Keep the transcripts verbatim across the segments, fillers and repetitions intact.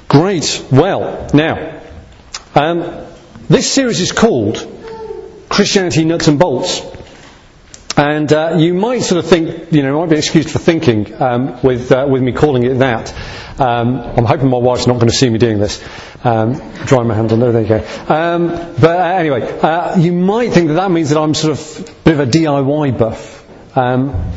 Great. Well, now, um, this series is called Christianity Nuts and Bolts. And uh, you might sort of think, you know, might be excused for thinking um, with uh, with me calling it that. Um, I'm hoping my wife's not going to see me doing this. Um, drying my hand on there, there you go. Um, but uh, anyway, uh, you might think that that means that I'm sort of a bit of a D I Y buff. Um,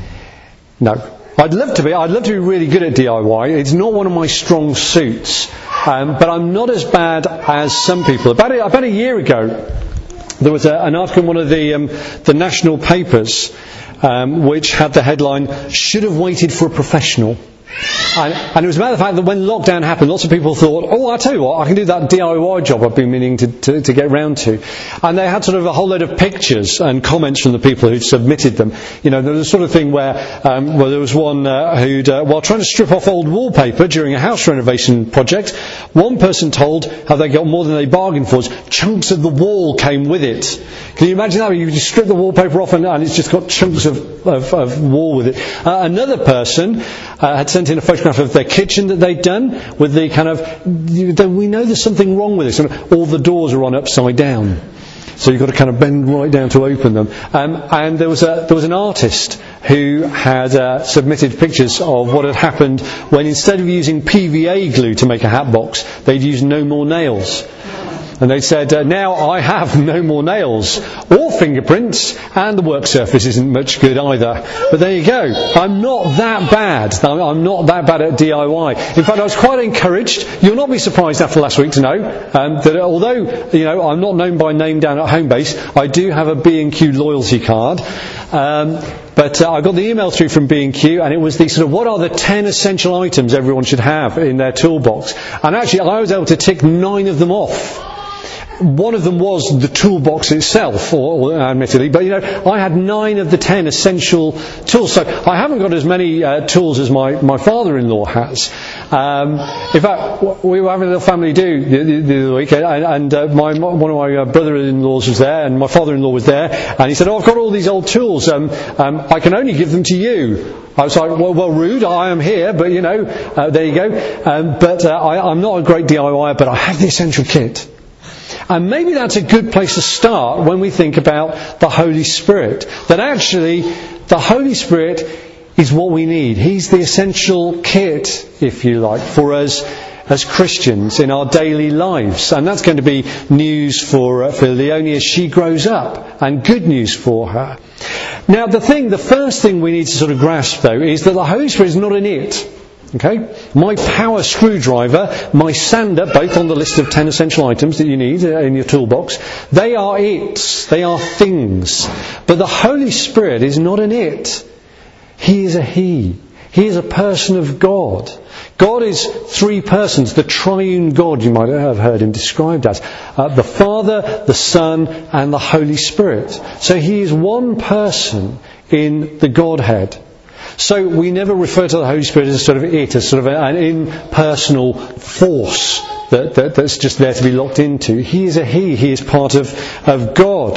no. I'd love to be. I'd love to be really good at D I Y. It's not one of my strong suits. Um, but I'm not as bad as some people. About a, about a year ago, there was a, an article in one of the um, the national papers um, which had the headline, "Should have waited for a professional." And, and it was about the fact that when lockdown happened, lots of people thought, oh, I'll tell you what, I can do that D I Y job I've been meaning to, to, to get round to. And they had sort of a whole load of pictures and comments from the people who'd submitted them. You know, there was a sort of thing where, um, well, there was one uh, who'd, uh, while trying to strip off old wallpaper during a house renovation project, one person told how they got more than they bargained for. Chunks of the wall came with it. Can you imagine that? You just strip the wallpaper off and, and it's just got chunks of, of, of wall with it. Uh, another person uh, had sent in a photograph of their kitchen that they'd done with the kind of, we know there's something wrong with this. All the doors are on upside down. So you've got to kind of bend right down to open them. Um, and there was a there was an artist who had uh, submitted pictures of what had happened when instead of using P V A glue to make a hat box, they'd used No More Nails. And they said, uh, now I have no more nails or fingerprints, and the work surface isn't much good either. But there you go. I'm not that bad. I'm not that bad at D I Y. In fact, I was quite encouraged. You'll not be surprised after last week to know um, that although, you know, I'm not known by name down at Homebase, I do have a B and Q loyalty card. Um, But uh, I got the email through from B and Q, and it was the sort of what are the ten essential items everyone should have in their toolbox. And actually, I was able to tick nine of them off. One of them was the toolbox itself, or, or admittedly, but you know, I had nine of the ten essential tools. So I haven't got as many uh, tools as my, my father-in-law has. Um, in fact, we were having a little family do the, the, the other week, and, and uh, my, one of my uh, brother-in-laws was there, and my father-in-law was there, and he said, "Oh, I've got all these old tools. Um, um, I can only give them to you." I was like, well, well rude, I am here, but you know, uh, there you go. Um, but uh, I, I'm not a great D I Y, but I have the essential kit. And maybe that's a good place to start when we think about the Holy Spirit. That actually, the Holy Spirit is what we need. He's the essential kit, if you like, for us as Christians in our daily lives. And that's going to be news for, uh, for Leonie as she grows up, and good news for her. Now, the thing, the first thing we need to sort of grasp, though, is that the Holy Spirit is not an it. Okay? My power screwdriver, my sander, both on the list of ten essential items that you need in your toolbox, they are its. They are things. But the Holy Spirit is not an it. He is a He. He is a person of God. God is three persons, the triune God, you might have heard him described as. Uh, the Father, the Son, and the Holy Spirit. So He is one person in the Godhead. So we never refer to the Holy Spirit as sort of it, as sort of an impersonal force that, that, that's just there to be locked into. He is a He. He is part of, of God.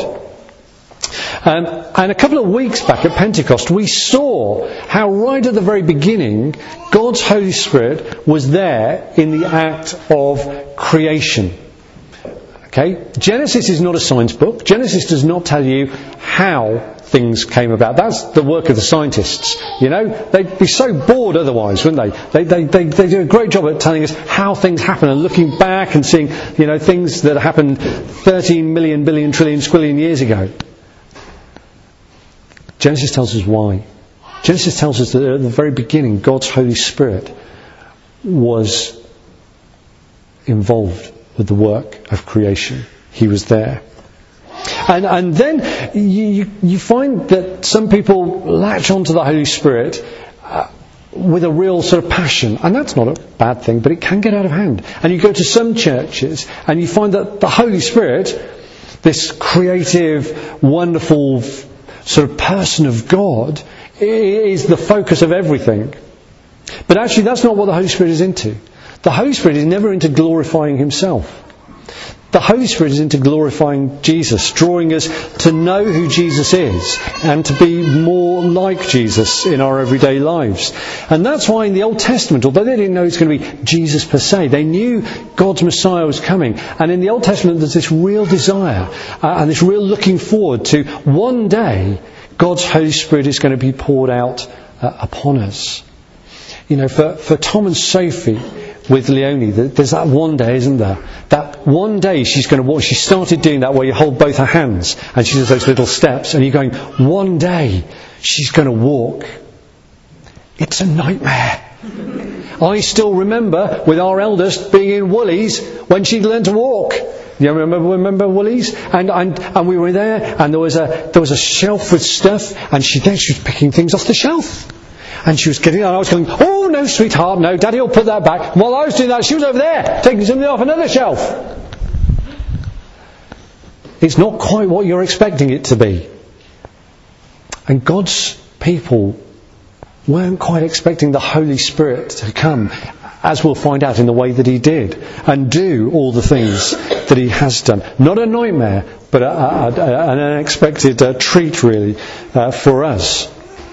Um, and a couple of weeks back at Pentecost, we saw how right at the very beginning, God's Holy Spirit was there in the act of creation. Okay? Genesis is not a science book. Genesis does not tell you how things came about. That's the work of the scientists. You know, they'd be so bored otherwise, wouldn't they? They, they, they, they do a great job at telling us how things happen and looking back and seeing, you know, things that happened thirteen million, billion, trillion, squillion years ago. Genesis tells us why. Genesis tells us that at the very beginning, God's Holy Spirit was involved with the work of creation. He was there. And, and then you, you find that some people latch onto the Holy Spirit uh, with a real sort of passion. And that's not a bad thing, but it can get out of hand. And you go to some churches and you find that the Holy Spirit, this creative, wonderful sort of person of God, is the focus of everything. But actually that's not what the Holy Spirit is into. The Holy Spirit is never into glorifying Himself. The Holy Spirit is into glorifying Jesus, drawing us to know who Jesus is and to be more like Jesus in our everyday lives. And that's why in the Old Testament, although they didn't know it's going to be Jesus per se, they knew God's Messiah was coming. And in the Old Testament there's this real desire uh, and this real looking forward to one day God's Holy Spirit is going to be poured out uh, upon us. You know, for, for Tom and Sophie with Leonie, there's that one day, isn't there? That one day she's going to walk. She started doing that where you hold both her hands and she does those little steps and you're going, one day she's going to walk. It's a nightmare. I still remember with our eldest being in Woolies when she learned to walk. You remember, remember Woolies? And, and, and we were there and there was a, there was a shelf with stuff and she then she was picking things off the shelf. And she was getting on. I was going, oh no, sweetheart, no, Daddy will put that back. And while I was doing that, she was over there, taking something off another shelf. It's not quite what you're expecting it to be. And God's people weren't quite expecting the Holy Spirit to come, as we'll find out, in the way that He did, and do all the things that He has done. Not a nightmare, but a, a, a, an unexpected uh, treat, really, uh, for us.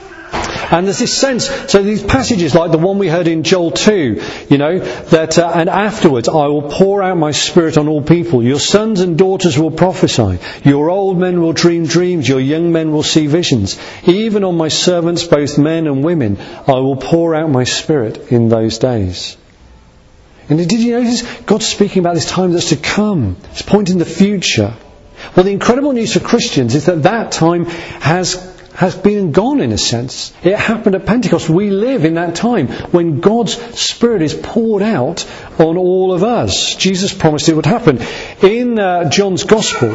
And there's this sense, so these passages like the one we heard in Joel two, you know, that, uh, and afterwards I will pour out my Spirit on all people. Your sons and daughters will prophesy. Your old men will dream dreams. Your young men will see visions. Even on my servants, both men and women, I will pour out my Spirit in those days. And did you notice God's speaking about this time that's to come? It's pointing the future. Well, the incredible news for Christians is that that time has has been and gone in a sense. It happened at Pentecost. We live in that time when God's Spirit is poured out on all of us. Jesus promised it would happen. In uh, John's Gospel,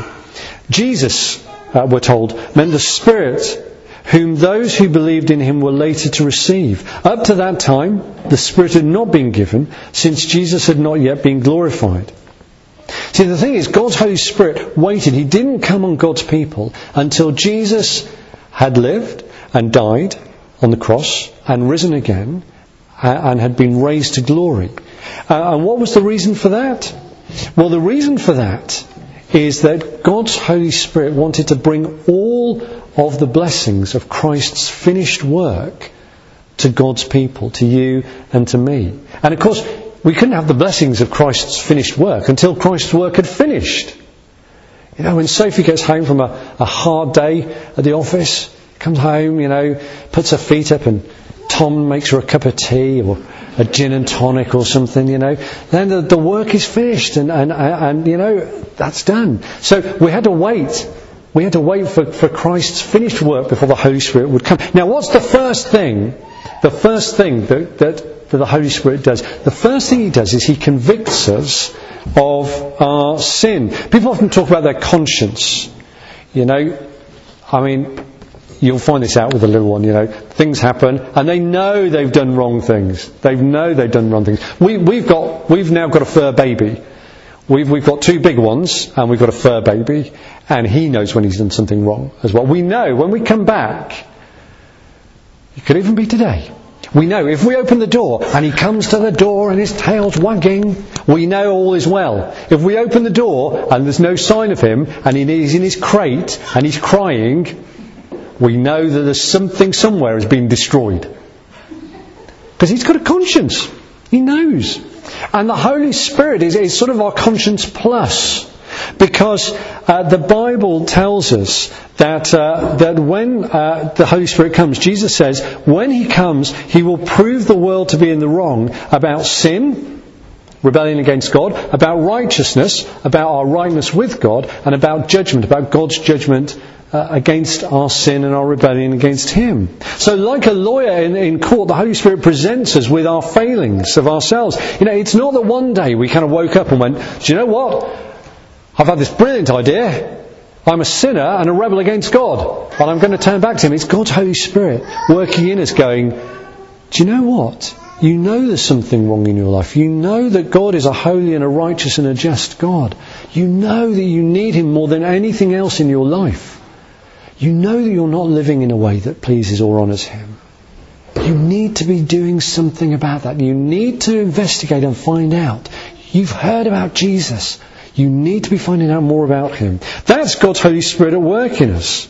Jesus, uh, we're told, meant the Spirit whom those who believed in Him were later to receive. Up to that time, the Spirit had not been given, since Jesus had not yet been glorified. See, the thing is, God's Holy Spirit waited. He didn't come on God's people until Jesus had lived and died on the cross and risen again and had been raised to glory. Uh, and what was the reason for that? Well, the reason for that is that God's Holy Spirit wanted to bring all of the blessings of Christ's finished work to God's people, to you and to me. And of course, we couldn't have the blessings of Christ's finished work until Christ's work had finished. You know, when Sophie gets home from a, a hard day at the office, comes home, you know, puts her feet up and Tom makes her a cup of tea or a gin and tonic or something, you know, then the, the work is finished and, and, and, you know, that's done. So we had to wait. We had to wait for, for Christ's finished work before the Holy Spirit would come. Now, what's the first thing, the first thing that, that, that the Holy Spirit does? The first thing He does is He convicts us of our sin. People often talk about their conscience. You know, I mean, you'll find this out with the little one, you know. Things happen and they know they've done wrong things. They know they've done wrong things. We, we've got, we've now got a fur baby. We've, we've got two big ones and we've got a fur baby, and he knows when he's done something wrong as well. We know when we come back, it could even be today. We know if we open the door and he comes to the door and his tail's wagging, we know all is well. If we open the door and there's no sign of him and he's in his crate and he's crying, we know that there's something somewhere has been destroyed. Because he's got a conscience. He knows. And the Holy Spirit is, is sort of our conscience plus. Because uh, the Bible tells us that uh, that when uh, the Holy Spirit comes, Jesus says, when He comes, He will prove the world to be in the wrong about sin, rebellion against God, about righteousness, about our rightness with God, and about judgment, about God's judgment uh, against our sin and our rebellion against Him. So like a lawyer in, in court, the Holy Spirit presents us with our failings of ourselves. You know, it's not that one day we kind of woke up and went, do you know what? I've had this brilliant idea. I'm a sinner and a rebel against God, and I'm going to turn back to Him. It's God's Holy Spirit working in us going, do you know what? You know there's something wrong in your life. You know that God is a holy and a righteous and a just God. You know that you need Him more than anything else in your life. You know that you're not living in a way that pleases or honours Him. You need to be doing something about that. You need to investigate and find out. You've heard about Jesus. You need to be finding out more about Him. That's God's Holy Spirit at work in us.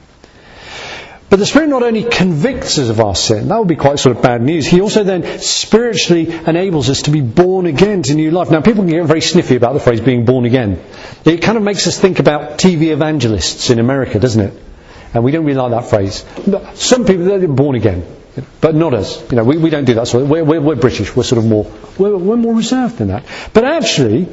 But the Spirit not only convicts us of our sin, that would be quite sort of bad news, He also then spiritually enables us to be born again to new life. Now, people can get very sniffy about the phrase being born again. It kind of makes us think about T V evangelists in America, doesn't it? And we don't really like that phrase. Some people, they're born again, but not us. You know, we, we don't do that sort of, we're, we're, we're British, we're sort of more, we're, we're more reserved than that. But actually,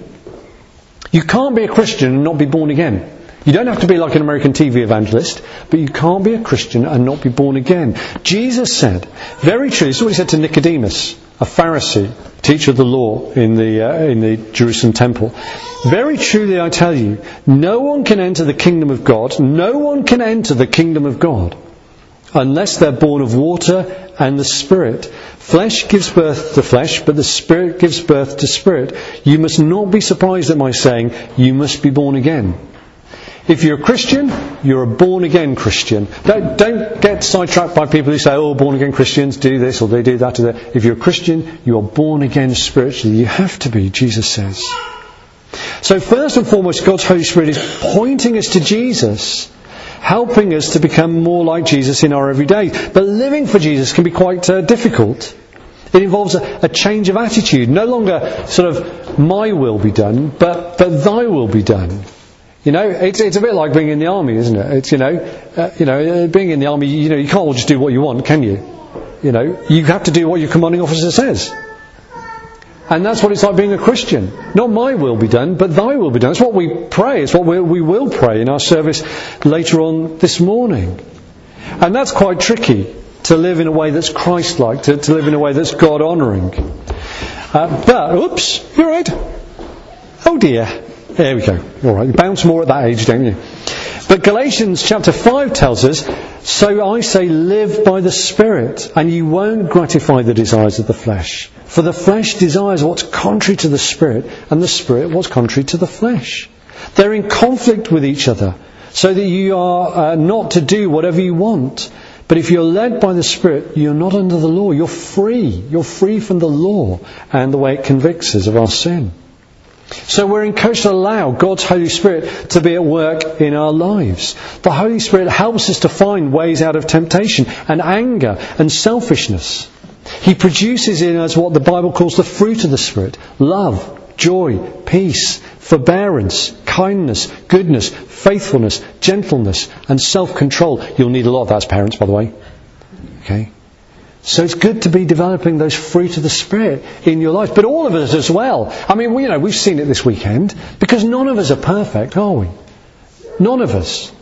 you can't be a Christian and not be born again. You don't have to be like an American T V evangelist, but you can't be a Christian and not be born again. Jesus said, very true, this is what He said to Nicodemus, a Pharisee, teacher of the law in the uh, in the Jerusalem temple. Very truly I tell you, no one can enter the kingdom of God, no one can enter the kingdom of God unless they're born of water and the Spirit. Flesh gives birth to flesh, but the Spirit gives birth to spirit. You must not be surprised at my saying, you must be born again. If you're a Christian, you're a born-again Christian. Don't, don't get sidetracked by people who say, oh, born-again Christians do this or they do that. Or that. If you're a Christian, you are born again spiritually. You have to be, Jesus says. So first and foremost, God's Holy Spirit is pointing us to Jesus, helping us to become more like Jesus in our everyday. But living for Jesus can be quite uh, difficult. It involves a, a change of attitude. No longer sort of, my will be done, but, but thy will be done. You know, it's it's a bit like being in the army, isn't it? It's, you know, uh, you know, being in the army, you know, you can't all just do what you want, can you? You know, you have to do what your commanding officer says. And that's what it's like being a Christian. Not my will be done, but thy will be done. It's what we pray. It's what we, we will pray in our service later on this morning. And that's quite tricky, to live in a way that's Christ-like, to, to live in a way that's God-honouring. Uh, but, oops, you're right. Oh dear. There we go. All right, you bounce more at that age, don't you? But Galatians chapter five tells us, so I say live by the Spirit, and you won't gratify the desires of the flesh. For the flesh desires what's contrary to the Spirit, and the Spirit what's contrary to the flesh. They're in conflict with each other, so that you are uh, not to do whatever you want. But if you're led by the Spirit, you're not under the law. You're free. You're free from the law and the way it convicts us of our sin. So we're encouraged to allow God's Holy Spirit to be at work in our lives. The Holy Spirit helps us to find ways out of temptation and anger and selfishness. He produces in us what the Bible calls the fruit of the Spirit: love, joy, peace, forbearance, kindness, goodness, faithfulness, gentleness, and self-control. You'll need a lot of that as parents, by the way. Okay? So it's good to be developing those fruit of the Spirit in your life. But all of us as well. I mean, you know, we've seen it this weekend. Because none of us are perfect, are we? None of us.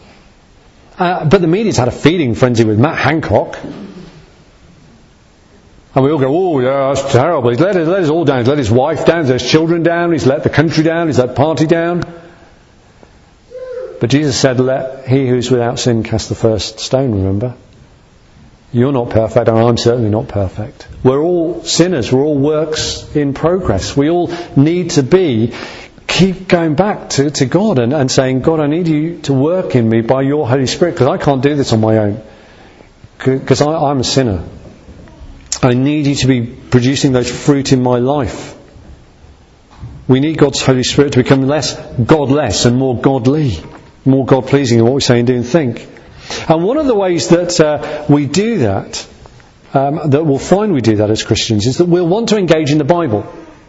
Uh, but the media's had a feeding frenzy with Matt Hancock. And we all go, oh yeah, that's terrible. He's let us, let us all down. He's let his wife down. He's let his children down. He's let the country down. He's let the party down. But Jesus said, let he who's without sin cast the first stone, remember? You're not perfect, and I'm certainly not perfect. We're all sinners. We're all works in progress. We all need to be, keep going back to, to God and, and saying, God, I need you to work in me by your Holy Spirit, because I can't do this on my own. Because I'm a sinner. I need you to be producing those fruit in my life. We need God's Holy Spirit to become less godless and more godly, more God-pleasing in what we say and do and think. And one of the ways that uh, we do that, um, that we'll find we do that as Christians, is that we'll want to engage in the Bible.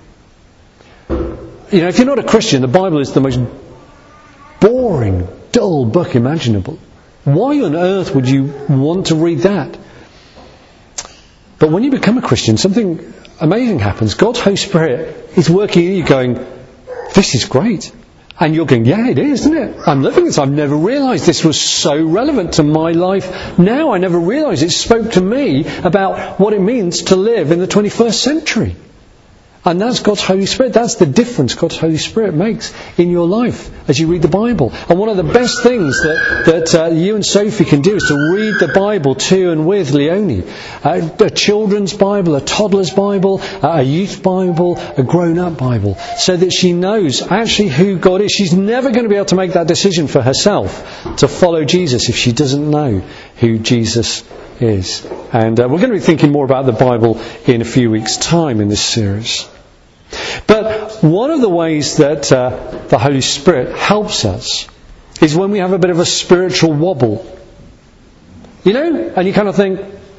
You know, if you're not a Christian, the Bible is the most boring, dull book imaginable. Why on earth would you want to read that? But when you become a Christian, something amazing happens. God's Holy Spirit is working in you going, this is great. And you're going, yeah, it is, isn't it? I'm living this. I've never realised this was so relevant to my life now. I never realised it spoke to me about what it means to live in the twenty-first century. And that's God's Holy Spirit. That's the difference God's Holy Spirit makes in your life as you read the Bible. And one of the best things that, that uh, you and Sophie can do is to read the Bible to and with Leonie. Uh, a children's Bible, a toddler's Bible, uh, a youth Bible, a grown-up Bible. So that she knows actually who God is. She's never going to be able to make that decision for herself to follow Jesus if she doesn't know who Jesus is. And uh, we're going to be thinking more about the Bible in a few weeks' time in this series. But one of the ways that uh, the Holy Spirit helps us is when we have a bit of a spiritual wobble. You know? And you kind of think,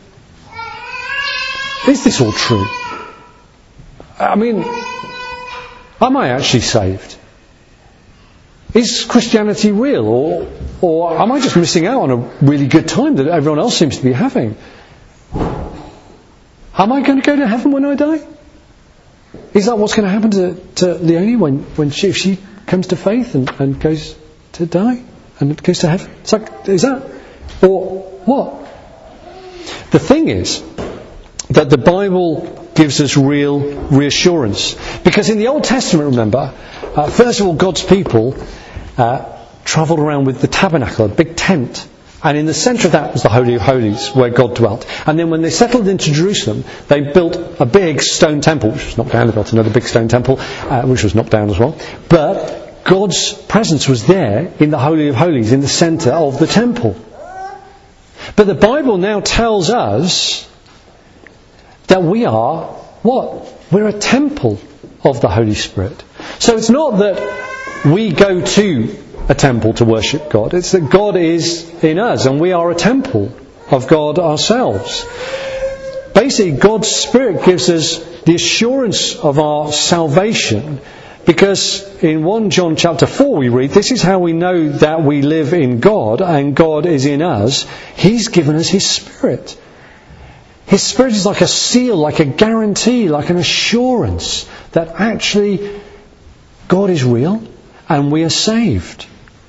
is this all true? I mean, am I actually saved? Is Christianity real? Or, or am I just missing out on a really good time that everyone else seems to be having? Am I going to go to heaven when I die? Is that what's going to happen to, to Leonie when, when she, if she comes to faith and, and goes to die and goes to heaven? It's like, is that? Or what? The thing is that the Bible gives us real reassurance. Because in the Old Testament, remember, uh, first of all, God's people uh, travelled around with the tabernacle, a big tent. And in the centre of that was the Holy of Holies, where God dwelt. And then when they settled into Jerusalem, they built a big stone temple, which was knocked down. They built another big stone temple, uh, which was knocked down as well. But God's presence was there in the Holy of Holies, in the centre of the temple. But the Bible now tells us that we are, what? We're a temple of the Holy Spirit. So it's not that we go to a temple to worship God. It's that God is in us and we are a temple of God ourselves. Basically, God's Spirit gives us the assurance of our salvation, because in First John chapter four we read, this is how we know that we live in God and God is in us. He's given us His Spirit. His Spirit is like a seal, like a guarantee, like an assurance that actually God is real and we are saved.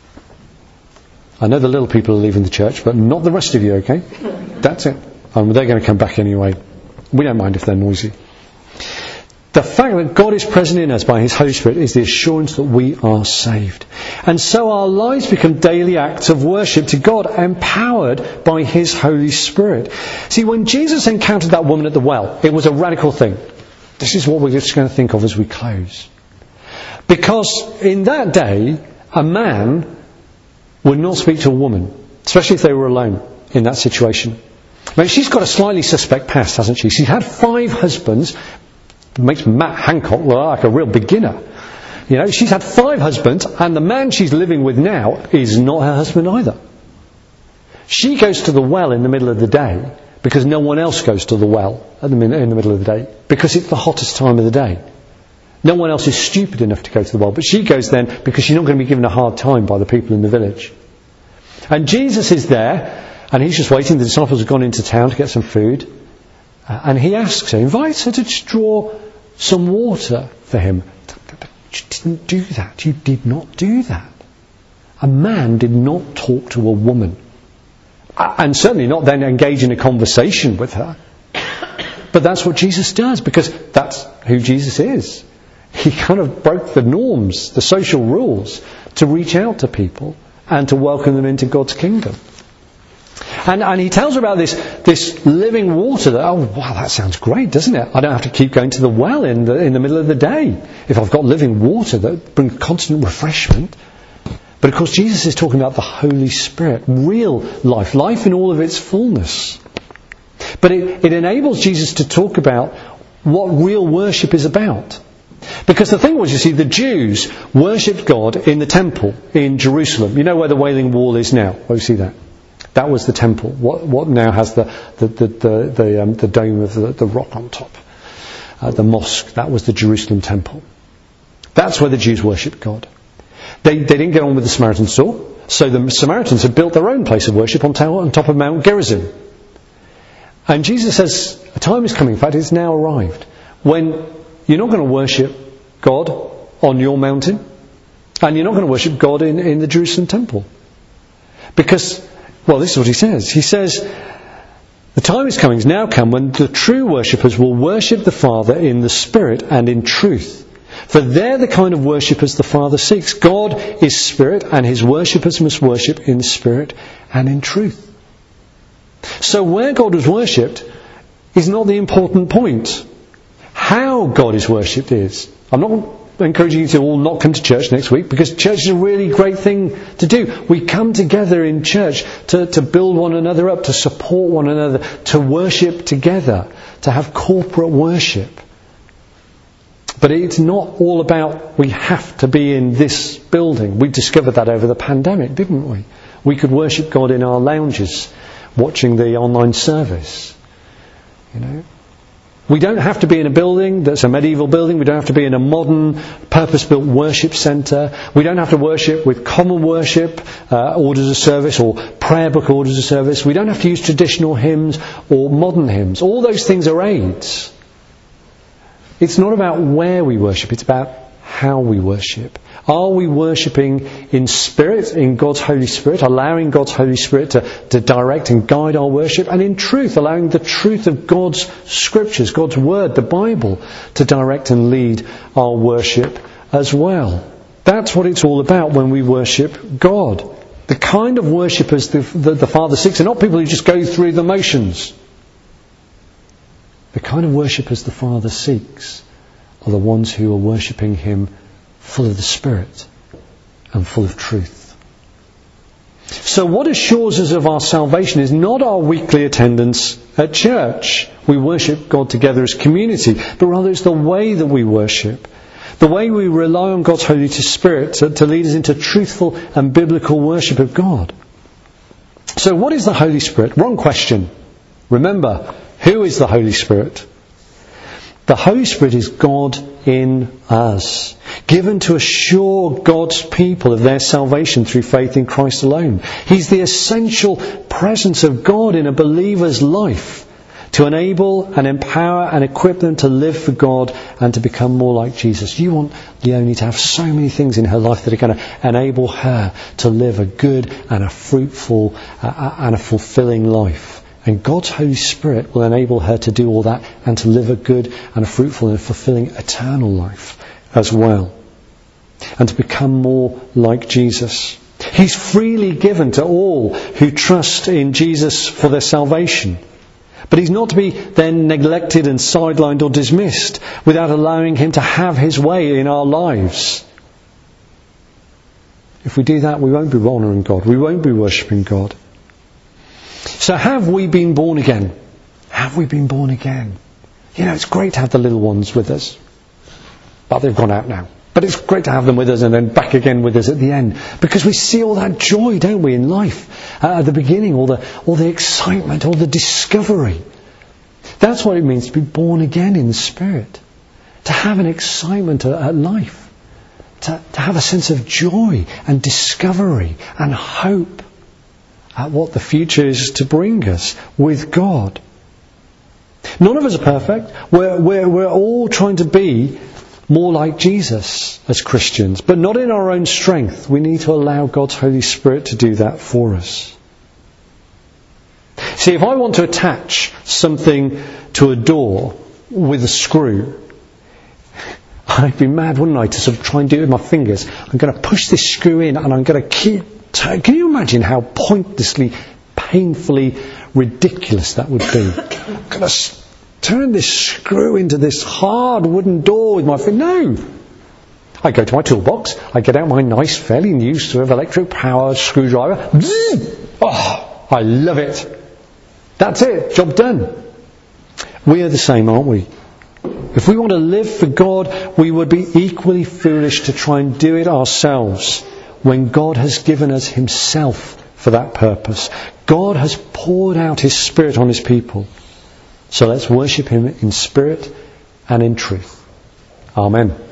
I know the little people are leaving the church, but not the rest of you, okay? That's it. Um, they're going to come back anyway. We don't mind if they're noisy. The fact that God is present in us by His Holy Spirit is the assurance that we are saved. And so our lives become daily acts of worship to God, empowered by His Holy Spirit. See, when Jesus encountered that woman at the well, it was a radical thing. This is what we're just going to think of as we close. Because in that day, a man would not speak to a woman, especially if they were alone in that situation. I mean, she's got a slightly suspect past, hasn't she? She's had five husbands. It makes Matt Hancock look like a real beginner. You know, she's had five husbands, and the man she's living with now is not her husband either. She goes to the well in the middle of the day because no one else goes to the well in the middle of the day, because it's the hottest time of the day. No one else is stupid enough to go to the well, but she goes then because she's not going to be given a hard time by the people in the village. And Jesus is there, and he's just waiting. The disciples have gone into town to get some food, uh, and he asks her, invites her to draw some water for him. But you didn't do that. You did not do that. A man did not talk to a woman, uh, and certainly not then engage in a conversation with her. But that's what Jesus does, because that's who Jesus is. He kind of broke the norms, the social rules, to reach out to people and to welcome them into God's kingdom. And, and he tells her about this, this living water. That, oh, wow, that sounds great, doesn't it? I don't have to keep going to the well in the, in the middle of the day if I've got living water that brings constant refreshment. But of course, Jesus is talking about the Holy Spirit, real life, life in all of its fullness. But it, it enables Jesus to talk about what real worship is about. Because the thing was, you see, the Jews worshipped God in the temple in Jerusalem. You know where the Wailing Wall is now? Oh, you see that? That was the temple. What, what now has the the the the, the, um, the dome of the, the rock on top? Uh, the mosque. That was the Jerusalem temple. That's where the Jews worshipped God. They they didn't get on with the Samaritans at all. So the Samaritans had built their own place of worship on, on top of Mount Gerizim. And Jesus says, a time is coming, in fact it's now arrived, when you're not going to worship God on your mountain, and you're not going to worship God in, in the Jerusalem temple. Because, well, this is what he says. He says, the time is coming, is now come, when the true worshippers will worship the Father in the Spirit and in truth. For they're the kind of worshippers the Father seeks. God is Spirit, and His worshippers must worship in the Spirit and in truth. So where God was worshipped is not the important point. How God is worshipped is. I'm not encouraging you to all not come to church next week, because church is a really great thing to do. We come together in church to, to build one another up, to support one another, to worship together, to have corporate worship. But it's not all about we have to be in this building. We discovered that over the pandemic, didn't we? We could worship God in our lounges, watching the online service. You know, we don't have to be in a building that's a medieval building. We don't have to be in a modern, purpose-built worship centre. We don't have to worship with common worship uh, orders of service or prayer book orders of service. We don't have to use traditional hymns or modern hymns. All those things are aids. It's not about where we worship. It's about how we worship. Are we worshipping in spirit, in God's Holy Spirit, allowing God's Holy Spirit to, to direct and guide our worship, and in truth, allowing the truth of God's Scriptures, God's Word, the Bible, to direct and lead our worship as well? That's what it's all about when we worship God. The kind of worshippers the, the, the Father seeks are not people who just go through the motions. The kind of worshippers the Father seeks are the ones who are worshipping Him full of the Spirit and full of truth. So what assures us of our salvation is not our weekly attendance at church. We worship God together as community, but rather it's the way that we worship. The way we rely on God's Holy Spirit to, to lead us into truthful and biblical worship of God. So what is the Holy Spirit? Wrong question. Remember, who is the Holy Spirit? The Holy Spirit is God in us, given to assure God's people of their salvation through faith in Christ alone. He's the essential presence of God in a believer's life to enable and empower and equip them to live for God and to become more like Jesus. You want Leonie to have so many things in her life that are going to enable her to live a good and a fruitful uh, and a fulfilling life. And God's Holy Spirit will enable her to do all that and to live a good and a fruitful and fulfilling eternal life as well. And to become more like Jesus. He's freely given to all who trust in Jesus for their salvation. But He's not to be then neglected and sidelined or dismissed without allowing Him to have His way in our lives. If we do that, we won't be honouring God. We won't be worshipping God. So have we been born again? Have we been born again? You know, it's great to have the little ones with us. But they've gone out now. But it's great to have them with us and then back again with us at the end. Because we see all that joy, don't we, in life. Uh, at the beginning, all the, all the excitement, all the discovery. That's what it means to be born again in the Spirit. To have an excitement at, at life. To, to have a sense of joy and discovery and hope at what the future is to bring us with God. None of us are perfect. We're, we're, we're all trying to be more like Jesus as Christians, but not in our own strength. We need to allow God's Holy Spirit to do that for us. See, if I want to attach something to a door with a screw, I'd be mad, wouldn't I, to sort of try and do it with my fingers. I'm going to push this screw in and I'm going to keep turning. Can you imagine how pointlessly, painfully ridiculous that would be? I'm going to turn this screw into this hard wooden door with my finger. No! I go to my toolbox, I get out my nice, fairly new sort of electric powered screwdriver. Oh, I love it. That's it, job done. We are the same, aren't we? If we want to live for God, we would be equally foolish to try and do it ourselves when God has given us Himself for that purpose. God has poured out His Spirit on His people. So let's worship Him in spirit and in truth. Amen.